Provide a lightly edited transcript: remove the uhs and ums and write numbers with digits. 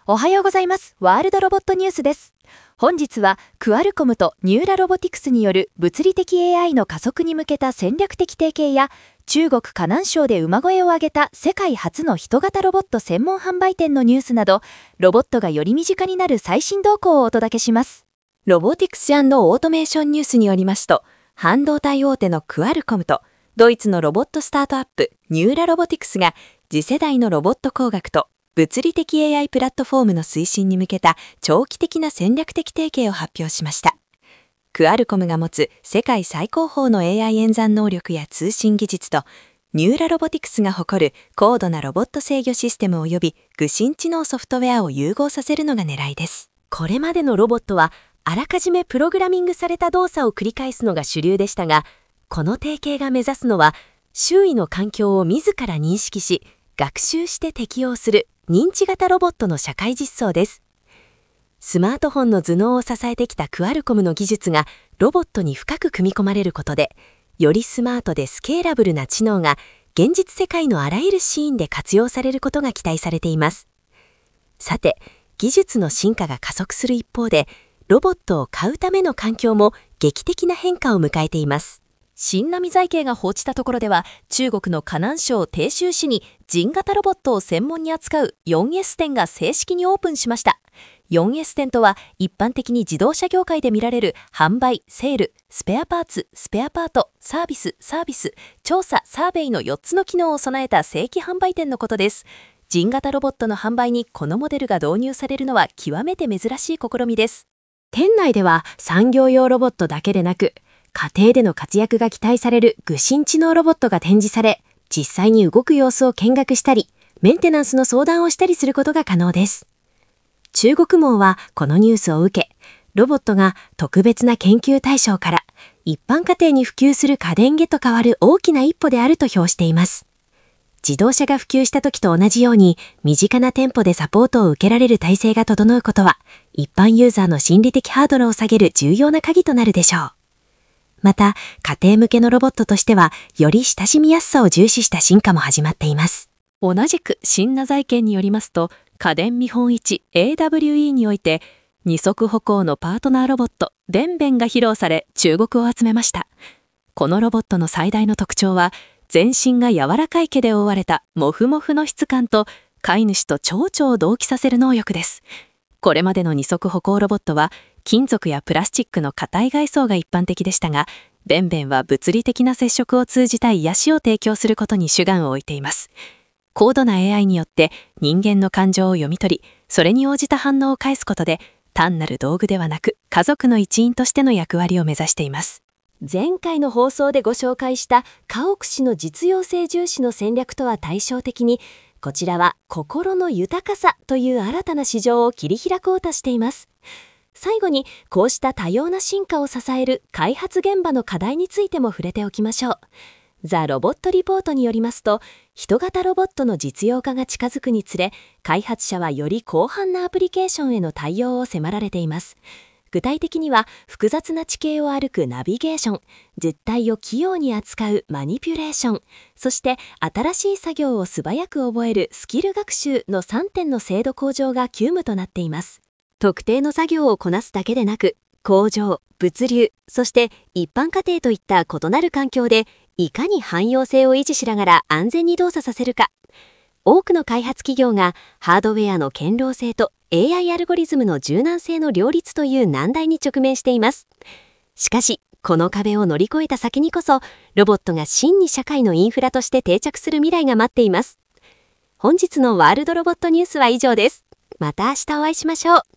おはようございます。ワールドロボットニュースです。本日はクアルコムとニューラロボティクスによる物理的 AI の加速に向けた戦略的提携や、中国河南省で馬声を上げた世界初の人型ロボット専門販売店のニュースなど、ロボットがより身近になる最新動向をお届けします。 ロボティクス&オートメーションニュースによりますと、半導体大手のクアルコムとドイツのロボットスタートアップニューラロボティクスが次世代のロボット工学と物理的 AI プラットフォームの推進に向けた長期的な戦略的提携を発表しました。クアルコムが持つ世界最高峰の AI 演算能力や通信技術と、ニューラロボティクスが誇る高度なロボット制御システム及び具心知能ソフトウェアを融合させるのが狙いです。 これまでのロボットは、あらかじめプログラミングされた動作を繰り返すのが主流でしたが、この提携が目指すのは、周囲の環境を自ら認識し、学習して適応する認知型ロボットの社会実装です。スマートフォンの頭脳を支えてきたクアルコムの技術がロボットに深く組み込まれることで、よりスマートでスケーラブルな知能が現実世界のあらゆるシーンで活用されることが期待されています。さて、技術の進化が加速する一方で、ロボットを買うための環境も劇的な変化を迎えています。新浪財系が報じたところでは、中国の河南省鄭州市に人型ロボットを専門に扱う 4S 店が正式にオープンしました。4S 店とは一般的に自動車業界で見られる販売、セール、スペアパーツ、スペアパート、サービス、調査、サーベイの4つの機能を備えた正規販売店のことです。人型ロボットの販売にこのモデルが導入されるのは極めて珍しい試みです。 店内では産業用ロボットだけでなく、家庭での活躍が期待される具心知能ロボットが展示され、実際に動く様子を見学したり、メンテナンスの相談をしたりすることが可能です。中国網はこのニュースを受け、ロボットが特別な研究対象から一般家庭に普及する家電へと変わる大きな一歩であると評しています。自動車が普及した時と同じように、身近な店舗でサポートを受けられる体制が整うことは、一般ユーザーの心理的ハードルを下げる重要な鍵となるでしょう。また、家庭向けのロボットとしては、より親しみやすさを重視した進化も始まっています。 同じく新浪財系によりますと、家電見本市 AWE において、二足歩行のパートナーロボット、ベンベンが披露され、注目を集めました。このロボットの最大の特徴は、全身が柔らかい毛で覆われたモフモフの質感と、飼い主と蝶々を同期させる能力です。これまでの二足歩行ロボットは、金属やプラスチックの硬い外装が一般的でしたが、ベンベンは物理的な接触を通じた癒しを提供することに主眼を置いています。高度な AI によって人間の感情を読み取り、それに応じた反応を返すことで、単なる道具ではなく家族の一員としての役割を目指しています。前回の放送でご紹介した家屋氏の実用性重視の戦略とは対照的に、こちらは心の豊かさという新たな市場を切り開こうとしています。最後に、こうした多様な進化を支える開発現場の課題についても触れておきましょう。ザ・ロボットリポートによりますと、人型ロボットの実用化が近づくにつれ、開発者はより広範なアプリケーションへの対応を迫られています。具体的には、複雑な地形を歩くナビゲーション、実体を器用に扱うマニピュレーション、そして新しい作業を素早く覚えるスキル学習の3点の精度向上が急務となっています。特定の作業をこなすだけでなく、工場、物流、そして一般家庭といった異なる環境で、いかに汎用性を維持しながら安全に動作させるか。多くの開発企業がハードウェアの堅牢性と AI アルゴリズムの柔軟性の両立という難題に直面しています。しかし、この壁を乗り越えた先にこそ、ロボットが真に社会のインフラとして定着する未来が待っています。本日のワールドロボットニュースは以上です。また明日お会いしましょう。